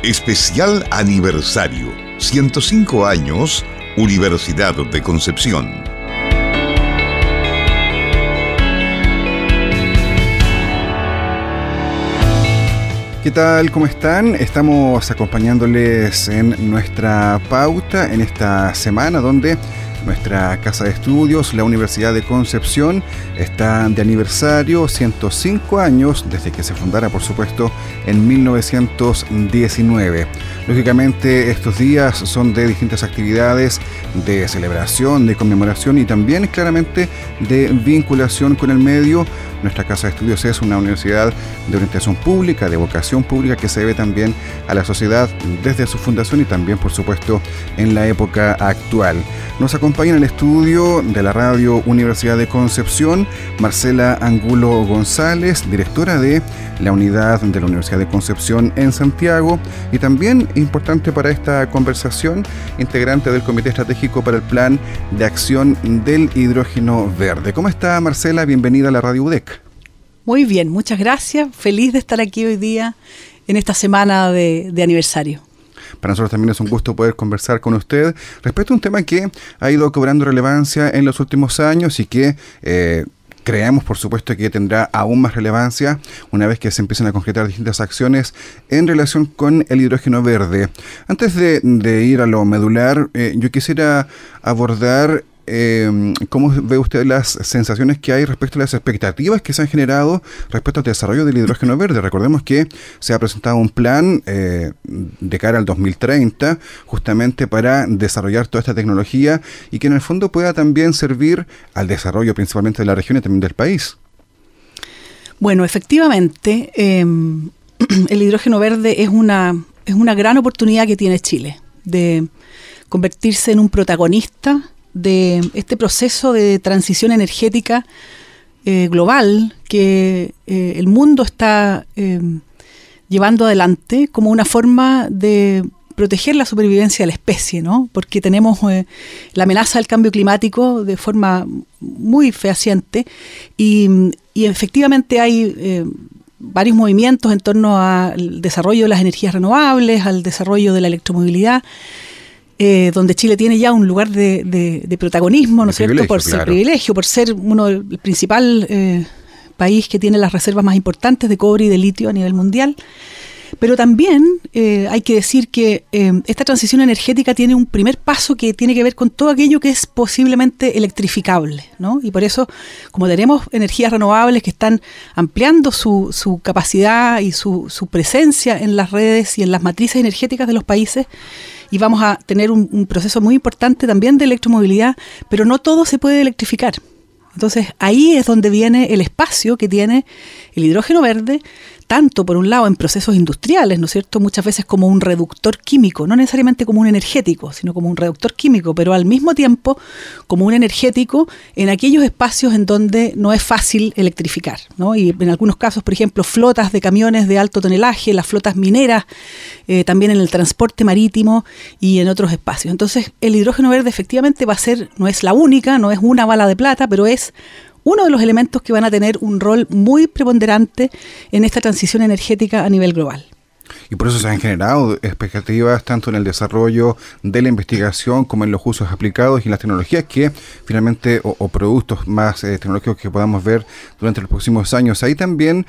Especial aniversario, 105 años, Universidad de Concepción. ¿Qué tal? ¿Cómo están? Estamos acompañándoles en nuestra pauta en esta semana donde nuestra casa de estudios, la Universidad de Concepción, está de aniversario, 105 años desde que se fundara, por supuesto, en 1919. Lógicamente, estos días son de distintas actividades de celebración, de conmemoración y también, claramente, de vinculación con el medio. Nuestra casa de estudios es una universidad de orientación pública, de vocación pública, que se debe también a la sociedad desde su fundación y también, por supuesto, en la época actual. Nos acompaña en el estudio de la Radio Universidad de Concepción Marcela Angulo González, directora de la unidad de la Universidad de Concepción en Santiago, y también, importante para esta conversación, integrante del Comité Estratégico para el Plan de Acción del Hidrógeno Verde. ¿Cómo está, Marcela? Bienvenida a la Radio UDEC. Muy bien, muchas gracias. Feliz de estar aquí hoy día en esta semana de aniversario. Para nosotros también es un gusto poder conversar con usted respecto a un tema que ha ido cobrando relevancia en los últimos años y que creemos, por supuesto, que tendrá aún más relevancia una vez que se empiecen a concretar distintas acciones en relación con el hidrógeno verde. Antes de ir a lo medular, yo quisiera abordar ¿cómo ve usted las sensaciones que hay respecto a las expectativas que se han generado respecto al desarrollo del hidrógeno verde? Recordemos que se ha presentado un plan de cara al 2030 justamente para desarrollar toda esta tecnología y que en el fondo pueda también servir al desarrollo principalmente de la región y también del país. Bueno, efectivamente, el hidrógeno verde es una gran oportunidad que tiene Chile de convertirse en un protagonista de este proceso de transición energética global que el mundo está llevando adelante como una forma de proteger la supervivencia de la especie, ¿no? Porque tenemos la amenaza del cambio climático de forma muy fehaciente y efectivamente hay varios movimientos en torno al desarrollo de las energías renovables, al desarrollo de la electromovilidad, donde Chile tiene ya un lugar de protagonismo, ¿no es cierto? Por ser privilegio, por ser el principal país que tiene las reservas más importantes de cobre y de litio a nivel mundial. Pero también hay que decir que esta transición energética tiene un primer paso que tiene que ver con todo aquello que es posiblemente electrificable, ¿no? Y por eso, como tenemos energías renovables que están ampliando su capacidad y su presencia en las redes y en las matrices energéticas de los países, y vamos a tener un proceso muy importante también de electromovilidad, pero no todo se puede electrificar. Entonces ahí es donde viene el espacio que tiene el hidrógeno verde, tanto por un lado en procesos industriales, ¿no es cierto? Muchas veces como un reductor químico, no necesariamente como un energético, sino como un reductor químico, pero al mismo tiempo como un energético en aquellos espacios en donde no es fácil electrificar, ¿no? Y en algunos casos, por ejemplo, flotas de camiones de alto tonelaje, las flotas mineras, también en el transporte marítimo y en otros espacios. Entonces, el hidrógeno verde efectivamente va a ser, no es la única, no es una bala de plata, pero es uno de los elementos que van a tener un rol muy preponderante en esta transición energética a nivel global. Y por eso se han generado expectativas tanto en el desarrollo de la investigación como en los usos aplicados y en las tecnologías que finalmente, o productos más tecnológicos que podamos ver durante los próximos años. Ahí también,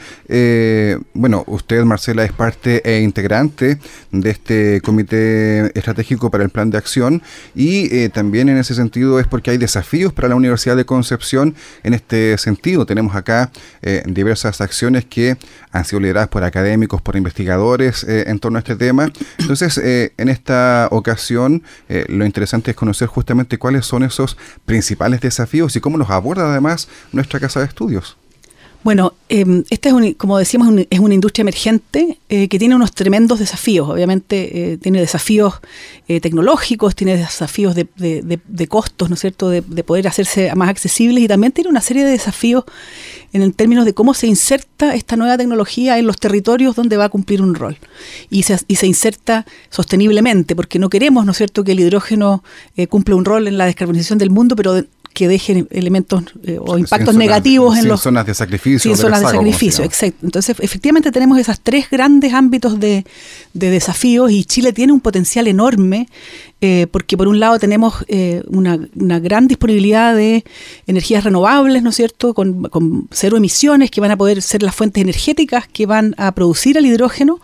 usted, Marcela, es parte e integrante de este Comité Estratégico para el Plan de Acción y también en ese sentido es porque hay desafíos para la Universidad de Concepción en este sentido. Tenemos acá diversas acciones que han sido lideradas por académicos, por investigadores, en torno a este tema. Entonces, en esta ocasión, lo interesante es conocer justamente cuáles son esos principales desafíos y cómo los aborda además nuestra casa de estudios. Bueno, esta es, como decíamos, es una industria emergente que tiene unos tremendos desafíos. Obviamente tiene desafíos tecnológicos, tiene desafíos de costos, ¿no es cierto?, de poder hacerse más accesibles, y también tiene una serie de desafíos en términos de cómo se inserta esta nueva tecnología en los territorios donde va a cumplir un rol. Y se inserta sosteniblemente, porque no queremos, ¿no es cierto?, que el hidrógeno cumpla un rol en la descarbonización del mundo, pero que dejen elementos o impactos negativos en las zonas de sacrificio. Sin zonas de sacrificio, exacto. Entonces, efectivamente tenemos esos tres grandes ámbitos de desafíos, y Chile tiene un potencial enorme, porque por un lado tenemos una gran disponibilidad de energías renovables, ¿no es cierto?, con cero emisiones, que van a poder ser las fuentes energéticas que van a producir el hidrógeno.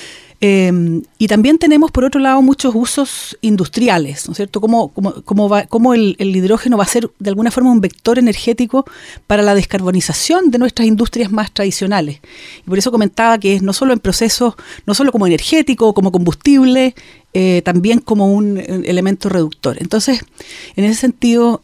Y también tenemos, por otro lado, muchos usos industriales, ¿no es cierto? Cómo el hidrógeno va a ser, de alguna forma, un vector energético para la descarbonización de nuestras industrias más tradicionales. Y por eso comentaba que es no solo en procesos, no solo como energético, como combustible, también como un elemento reductor. Entonces, en ese sentido,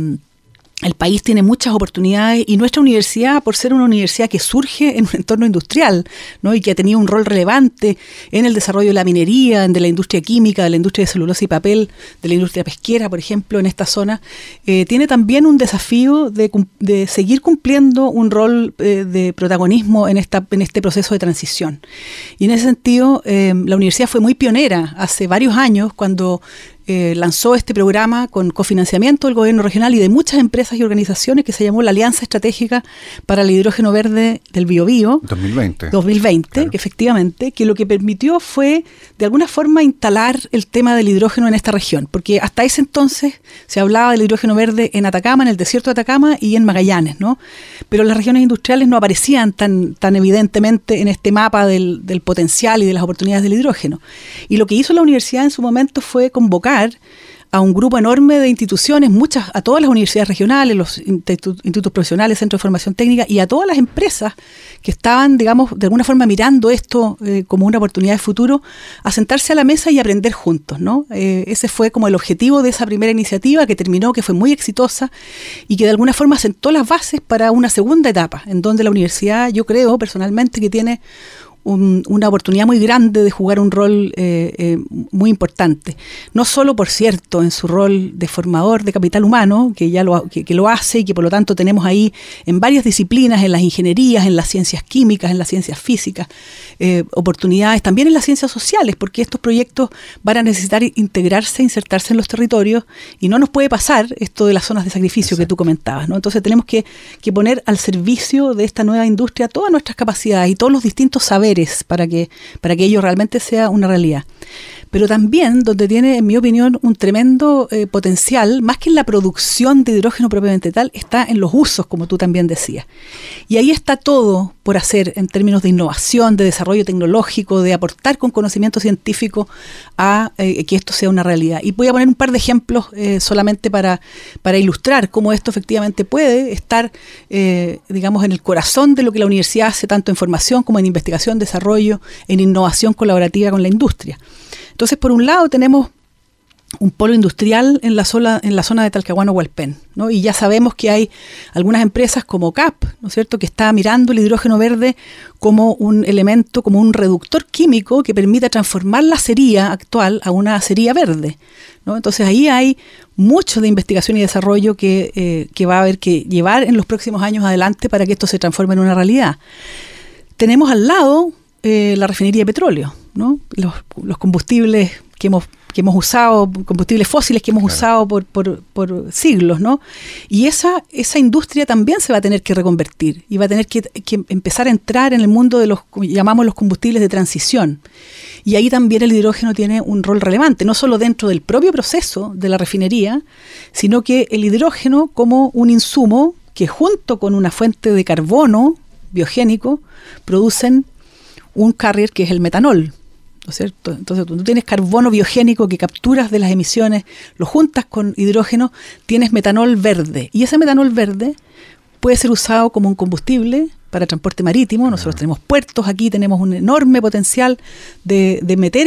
el país tiene muchas oportunidades, y nuestra universidad, por ser una universidad que surge en un entorno industrial, ¿no?, y que ha tenido un rol relevante en el desarrollo de la minería, de la industria química, de la industria de celulosa y papel, de la industria pesquera, por ejemplo, en esta zona, tiene también un desafío de seguir cumpliendo un rol de protagonismo en este proceso de transición. Y en ese sentido, la universidad fue muy pionera hace varios años cuando lanzó este programa con cofinanciamiento del gobierno regional y de muchas empresas y organizaciones, que se llamó la Alianza Estratégica para el Hidrógeno Verde del Biobío 2020, claro. Que efectivamente, que lo que permitió fue de alguna forma instalar el tema del hidrógeno en esta región, porque hasta ese entonces se hablaba del hidrógeno verde en Atacama, en el desierto de Atacama y en Magallanes, ¿no? Pero las regiones industriales no aparecían tan evidentemente en este mapa del potencial y de las oportunidades del hidrógeno. Y lo que hizo la universidad en su momento fue convocar a un grupo enorme de instituciones, a todas las universidades regionales, los institutos profesionales, centros de formación técnica, y a todas las empresas que estaban, digamos, de alguna forma mirando esto como una oportunidad de futuro, a sentarse a la mesa y aprender juntos, ¿no? Ese fue como el objetivo de esa primera iniciativa, que terminó, que fue muy exitosa y que de alguna forma sentó las bases para una segunda etapa, en donde la universidad, yo creo personalmente, que tiene una oportunidad muy grande de jugar un rol muy importante. No solo, por cierto, en su rol de formador de capital humano, que ya lo hace, y que por lo tanto tenemos ahí en varias disciplinas, en las ingenierías, en las ciencias químicas, en las ciencias físicas, oportunidades también en las ciencias sociales, porque estos proyectos van a necesitar integrarse, insertarse en los territorios, y no nos puede pasar esto de las zonas de sacrificio. Exacto. Que tú comentabas, ¿no? Entonces tenemos que poner al servicio de esta nueva industria todas nuestras capacidades y todos los distintos saberes para que ello realmente sea una realidad. Pero también donde tiene, en mi opinión, un tremendo potencial, más que en la producción de hidrógeno propiamente tal, está en los usos, como tú también decías. Y ahí está todo por hacer en términos de innovación, de desarrollo tecnológico, de aportar con conocimiento científico a que esto sea una realidad. Y voy a poner un par de ejemplos solamente para ilustrar cómo esto efectivamente puede estar, digamos, en el corazón de lo que la universidad hace, tanto en formación como en investigación, desarrollo, en innovación colaborativa con la industria. Entonces, por un lado tenemos un polo industrial en la zona de Talcahuano-Hualpén, ¿no? Y ya sabemos que hay algunas empresas como CAP, ¿no es cierto?, que está mirando el hidrógeno verde como un elemento, como un reductor químico que permita transformar la acería actual a una acería verde, ¿no? Entonces ahí hay mucho de investigación y desarrollo que va a haber que llevar en los próximos años adelante para que esto se transforme en una realidad. Tenemos al lado la refinería de petróleo, ¿no? Los combustibles que hemos usado, combustibles fósiles que hemos usado por siglos, ¿no? Y esa industria también se va a tener que reconvertir y va a tener que empezar a entrar en el mundo de llamamos los combustibles de transición. Y ahí también el hidrógeno tiene un rol relevante, no solo dentro del propio proceso de la refinería, sino que el hidrógeno como un insumo que, junto con una fuente de carbono biogénico, producen un carrier que es el metanol, ¿no es cierto? Entonces tú tienes carbono biogénico que capturas de las emisiones, lo juntas con hidrógeno, tienes metanol verde, y ese metanol verde puede ser usado como un combustible para transporte marítimo. Nosotros tenemos puertos aquí, tenemos un enorme potencial de meter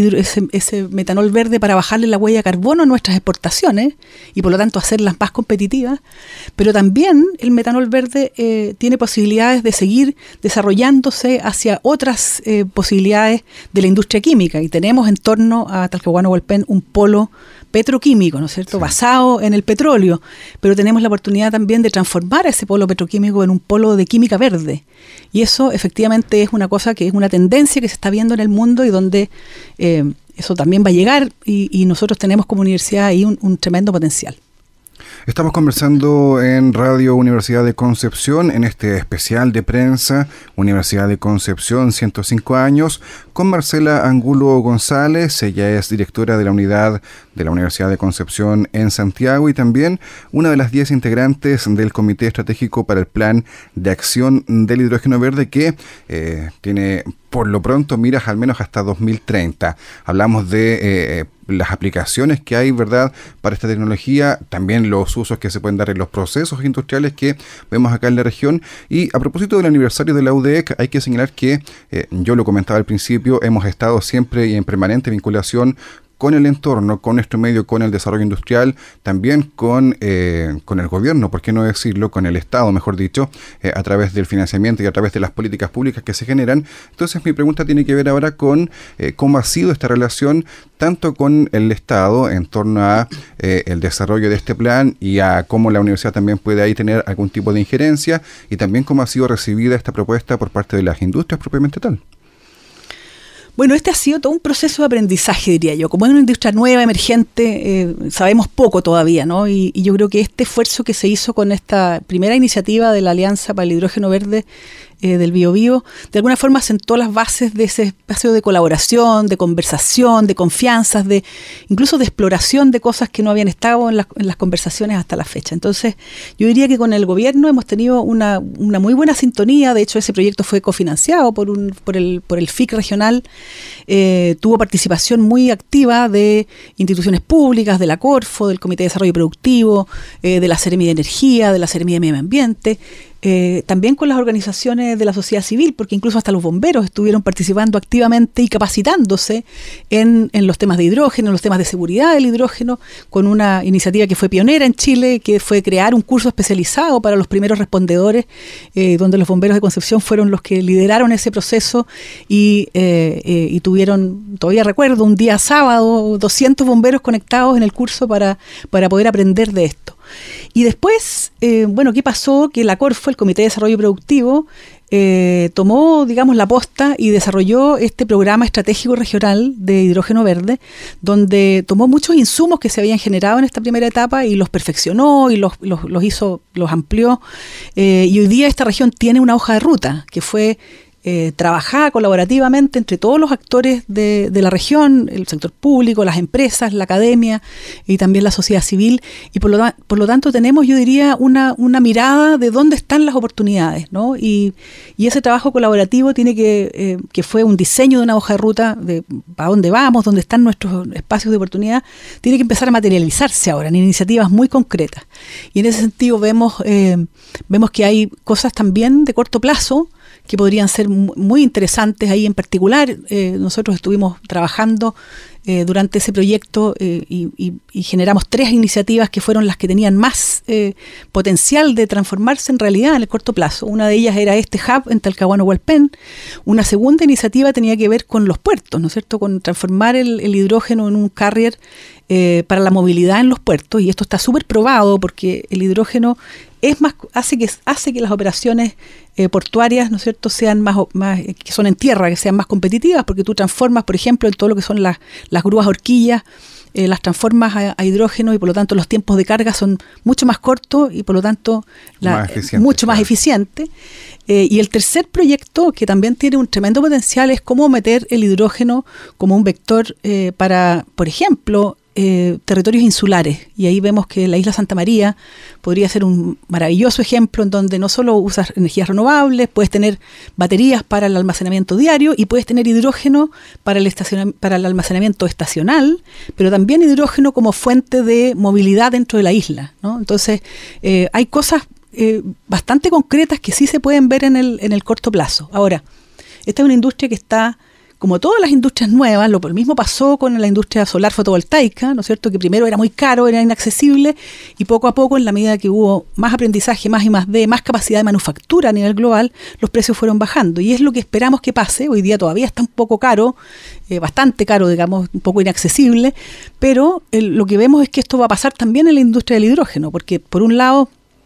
ese metanol verde para bajarle la huella de carbono a nuestras exportaciones y por lo tanto hacerlas más competitivas. Pero también el metanol verde tiene posibilidades de seguir desarrollándose hacia otras posibilidades de la industria química, y tenemos en torno a Talcahuano-Hualpén un polo petroquímico, ¿no es cierto?, sí, basado en el petróleo, pero tenemos la oportunidad también de transformar a ese polo petroquímico en un polo de química verde, y eso efectivamente es una cosa que es una tendencia que se está viendo en el mundo y donde eso también va a llegar, y nosotros tenemos como universidad ahí un tremendo potencial. Estamos conversando en Radio Universidad de Concepción, en este especial de prensa, Universidad de Concepción, 105 años, con Marcela Angulo González. Ella es directora de la unidad de la Universidad de Concepción en Santiago y también una de las 10 integrantes del Comité Estratégico para el Plan de Acción del Hidrógeno Verde, que tiene por lo pronto miras al menos hasta 2030. Hablamos de las aplicaciones que hay, ¿verdad?, para esta tecnología, también los usos que se pueden dar en los procesos industriales que vemos acá en la región. Y a propósito del aniversario de la UDEC, hay que señalar que, yo lo comentaba al principio, hemos estado siempre y en permanente vinculación con el entorno, con nuestro medio, con el desarrollo industrial, también con el gobierno, por qué no decirlo, con el Estado, mejor dicho, a través del financiamiento y a través de las políticas públicas que se generan. Entonces mi pregunta tiene que ver ahora con cómo ha sido esta relación tanto con el Estado en torno a el desarrollo de este plan y a cómo la universidad también puede ahí tener algún tipo de injerencia, y también cómo ha sido recibida esta propuesta por parte de las industrias propiamente tal. Bueno, este ha sido todo un proceso de aprendizaje, diría yo. Como es una industria nueva, emergente, sabemos poco todavía, ¿no? Y yo creo que este esfuerzo que se hizo con esta primera iniciativa de la Alianza para el Hidrógeno Verde del Biobío, de alguna forma sentó las bases de ese espacio de colaboración, de conversación, de confianzas, incluso de exploración de cosas que no habían estado en las conversaciones hasta la fecha. Entonces, yo diría que con el gobierno hemos tenido una muy buena sintonía. De hecho, ese proyecto fue cofinanciado por el FIC regional. Tuvo participación muy activa de instituciones públicas, de la Corfo, del Comité de Desarrollo Productivo, de la Seremi de Energía, de la Seremi de Medio Ambiente, también con las organizaciones de la sociedad civil, porque incluso hasta los bomberos estuvieron participando activamente y capacitándose en los temas de hidrógeno, en los temas de seguridad del hidrógeno, con una iniciativa que fue pionera en Chile, que fue crear un curso especializado para los primeros respondedores, donde los bomberos de Concepción fueron los que lideraron ese proceso y tuvieron, todavía recuerdo, un día sábado, 200 bomberos conectados en el curso para poder aprender de esto. Y después, ¿qué pasó? Que la Corfo, el Comité de Desarrollo Productivo, tomó, digamos, la posta y desarrolló este programa estratégico regional de hidrógeno verde, donde tomó muchos insumos que se habían generado en esta primera etapa y los perfeccionó y los amplió. Y hoy día esta región tiene una hoja de ruta que fue trabajada colaborativamente entre todos los actores de la región, el sector público, las empresas, la academia y también la sociedad civil, y por lo tanto tenemos, yo diría, una mirada de dónde están las oportunidades, ¿no? Y ese trabajo colaborativo tiene que fue un diseño de una hoja de ruta de para dónde vamos, dónde están nuestros espacios de oportunidad, tiene que empezar a materializarse ahora en iniciativas muy concretas. Y en ese sentido vemos que hay cosas también de corto plazo que podrían ser muy interesantes ahí en particular. Nosotros estuvimos trabajando durante ese proyecto y generamos 3 iniciativas que fueron las que tenían más potencial de transformarse en realidad en el corto plazo. Una de ellas era este hub en Talcahuano-Hualpén. Una segunda iniciativa tenía que ver con los puertos, ¿no es cierto?, con transformar el hidrógeno en un carrier para la movilidad en los puertos, y esto está súper probado porque el hidrógeno hace que las operaciones portuarias, ¿no es cierto?, sean más que son en tierra, que sean más competitivas, porque tú transformas, por ejemplo, en todo lo que son las grúas horquillas, las transformas a hidrógeno, y por lo tanto los tiempos de carga son mucho más cortos y por lo tanto mucho más eficiente. Y el tercer proyecto, que también tiene un tremendo potencial, es cómo meter el hidrógeno como un vector para, por ejemplo, territorios insulares, y ahí vemos que la isla Santa María podría ser un maravilloso ejemplo en donde no solo usas energías renovables, puedes tener baterías para el almacenamiento diario y puedes tener hidrógeno para el almacenamiento estacional, pero también hidrógeno como fuente de movilidad dentro de la isla, ¿no? Entonces hay cosas bastante concretas que sí se pueden ver en el corto plazo. Ahora, esta es una industria que está, como todas las industrias nuevas, lo mismo pasó con la industria solar fotovoltaica, ¿no es cierto?, que primero era muy caro, era inaccesible, y poco a poco, en la medida que hubo más aprendizaje, más I+D, más capacidad de manufactura a nivel global, los precios fueron bajando, y es lo que esperamos que pase. Hoy día todavía está un poco caro, bastante caro, digamos, un poco inaccesible, pero lo que vemos es que esto va a pasar también en la industria del hidrógeno, porque por un lado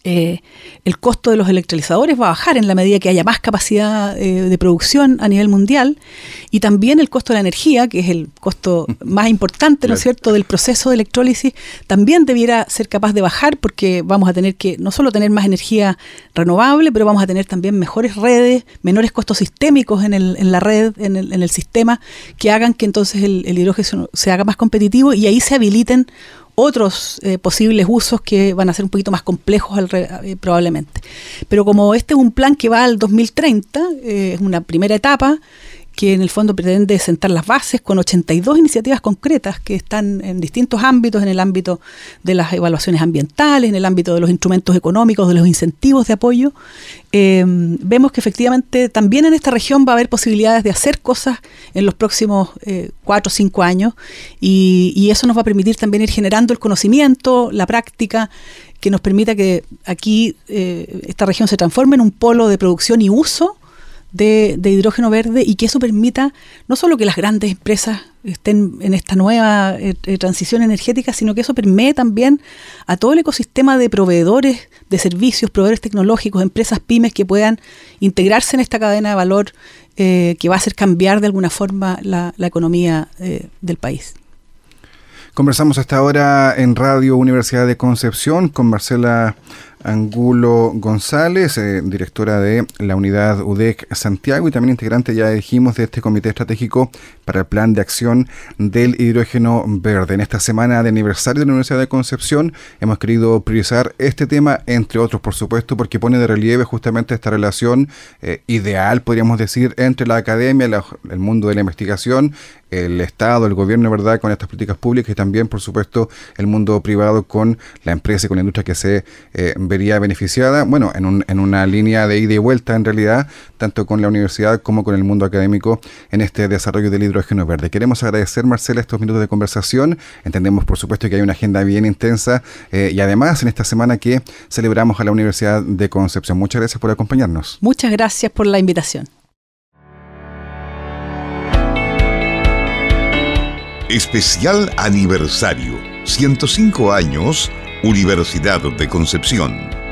el costo de los electrolizadores va a bajar en la medida que haya más capacidad de producción a nivel mundial, y también el costo de la energía, que es el costo más importante, ¿no es cierto?, del proceso de electrólisis, también debiera ser capaz de bajar, porque vamos a tener que no solo tener más energía renovable, pero vamos a tener también mejores redes, menores costos sistémicos en la red, en el sistema, que hagan que entonces el hidrógeno se haga más competitivo y ahí se habiliten otros posibles usos que van a ser un poquito más complejos probablemente. Pero como este es un plan que va al 2030, es una primera etapa que en el fondo pretende sentar las bases con 82 iniciativas concretas que están en distintos ámbitos, en el ámbito de las evaluaciones ambientales, en el ámbito de los instrumentos económicos, de los incentivos de apoyo. Vemos que efectivamente también en esta región va a haber posibilidades de hacer cosas en los próximos 4 o 5 años, y eso nos va a permitir también ir generando el conocimiento, la práctica, que nos permita que aquí esta región se transforme en un polo de producción y uso de hidrógeno verde, y que eso permita no solo que las grandes empresas estén en esta nueva transición energética, sino que eso permee también a todo el ecosistema de proveedores de servicios, proveedores tecnológicos, empresas pymes que puedan integrarse en esta cadena de valor que va a hacer cambiar de alguna forma la economía del país. Conversamos hasta ahora en Radio Universidad de Concepción con Marcela Angulo González, directora de la unidad UDEC Santiago y también integrante, ya dijimos, de este Comité Estratégico para el Plan de Acción del Hidrógeno Verde. En esta semana de aniversario de la Universidad de Concepción hemos querido priorizar este tema, entre otros, por supuesto, porque pone de relieve justamente esta relación ideal, podríamos decir, entre la academia, el mundo de la investigación, el Estado, el gobierno, ¿verdad?, con estas políticas públicas, y también, por supuesto, el mundo privado con la empresa y con la industria que se vería beneficiada, bueno, en una línea de ida y vuelta, en realidad, tanto con la universidad como con el mundo académico en este desarrollo del hidrógeno verde. Queremos agradecer, Marcela, estos minutos de conversación. Entendemos, por supuesto, que hay una agenda bien intensa y además en esta semana que celebramos a la Universidad de Concepción. Muchas gracias por acompañarnos. Muchas gracias por la invitación. Especial aniversario, 105 años, Universidad de Concepción.